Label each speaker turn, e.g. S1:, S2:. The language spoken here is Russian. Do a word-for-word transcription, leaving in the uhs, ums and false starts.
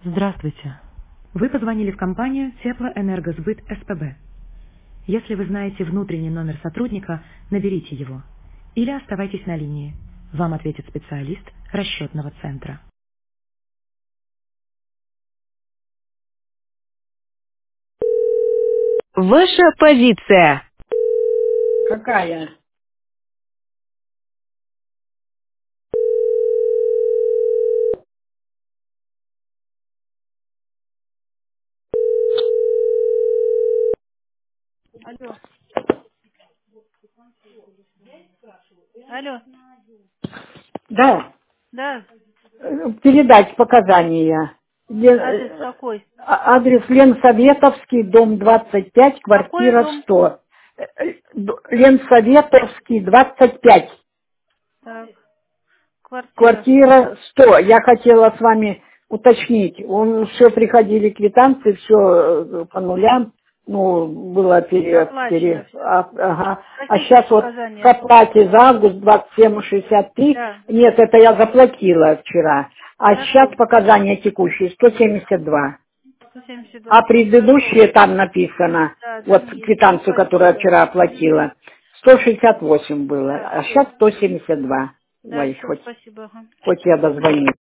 S1: Здравствуйте. Вы позвонили в компанию Теплоэнергосбыт СПБ. Если вы знаете внутренний номер сотрудника, наберите его. Или оставайтесь на линии. Вам ответит специалист расчетного центра. Ваша позиция.
S2: Какая?
S3: Алло, алло,
S2: Да,
S3: да,
S2: э, передать показания. Лен-
S3: адрес
S2: э,
S3: какой?
S2: а- Адрес Ленсоветовский, дом двадцать пять,
S3: Какой
S2: квартира
S3: дом?
S2: сто. Э, э, д- Ленсоветовский, двадцать пять,
S3: Так, квартира сто.
S2: квартира сто. Я хотела с вами уточнить. Он все приходили квитанции, все по нулям. Ну, было пере,
S3: Оплачено
S2: пере-
S3: все.
S2: а, ага. А
S3: Какие сейчас
S2: сейчас вот к
S3: показания?
S2: оплате за август двадцать семь шестьдесят три.
S3: Да,
S2: Нет, это я заплатила вчера. А сейчас
S3: хорошо.
S2: показания текущие сто семьдесят два.
S3: сто семьдесят два.
S2: А предыдущие там написано,
S3: Да,
S2: вот
S3: там есть. Все,
S2: квитанцию, которую я
S3: спасибо.
S2: вчера оплатила, сто шестьдесят восемь было,
S3: Да,
S2: а
S3: все.
S2: сейчас сто семьдесят два.
S3: Да,
S2: Ой,
S3: все,
S2: хоть,
S3: спасибо. Ага.
S2: хоть я дозвонилась.